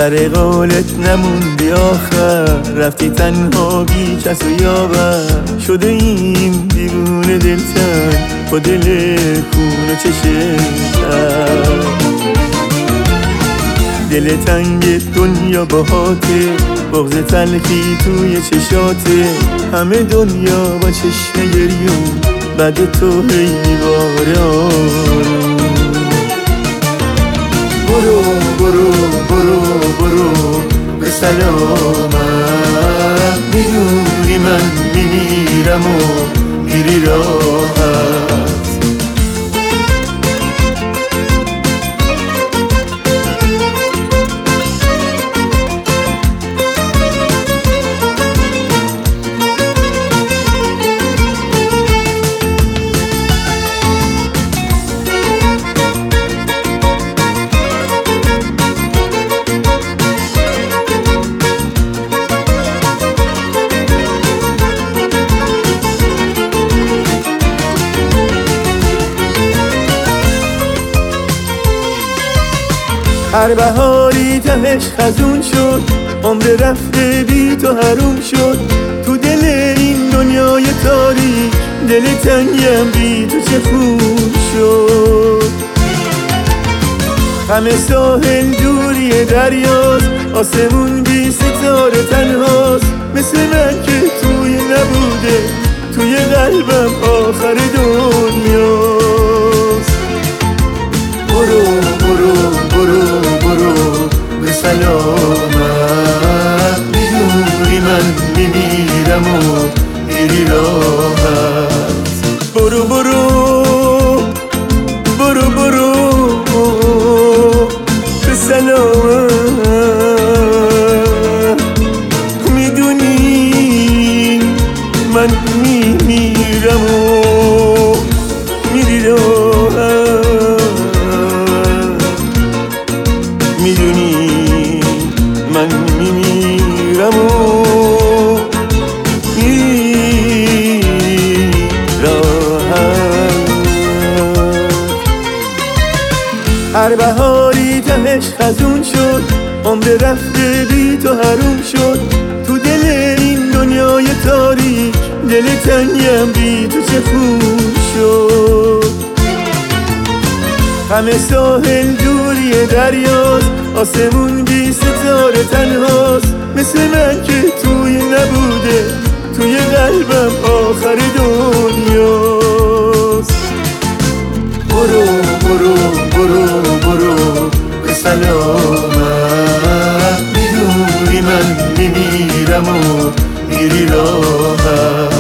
سر قولت نموندی آخر، رفتی تنها بی کس و یاور. شده این دیوونه دلتن با دل کون و چشمتن، دل تنگ دنیا باهاته، بغض تلخی توی چشاته. همه دنیا با چشم گریون بعد تو هی باران. برو برو برو برو به سلامت، میدونی من میمیرم و میری راحت. هر بهاری تهش خزون شد، عمر رفته بی تو حروم شد. تو دل این دنیای تاریک، دل تنگم بی تو چه خون شد. همه ساحل دوری دریاست، آسمون بی ستاره تنهاست. مثل من که توی نبوده، توی قلبم آخر دنیاست. برو برو برو برو به سلامت، میدونی من میمیرم و میری راحت. برو برو برو برو به سلامت، میدونی من میمیرم و میری راحت. میدونی من میمیرم و میری راحت. هر بهاری تهش خزون شد، عمر رفته بی تو حروم شد. تو دل این دنیای تاریک، دل تنگم بی تو چه خون شد. همه ساحل دوری دریاست، آسمون بی ستاره تنهاست. مثل من که توی نبوده، توی قلبم آخر دنیاست. برو برو برو برو به سلامت، میدونی من میمیرم و میری راحت.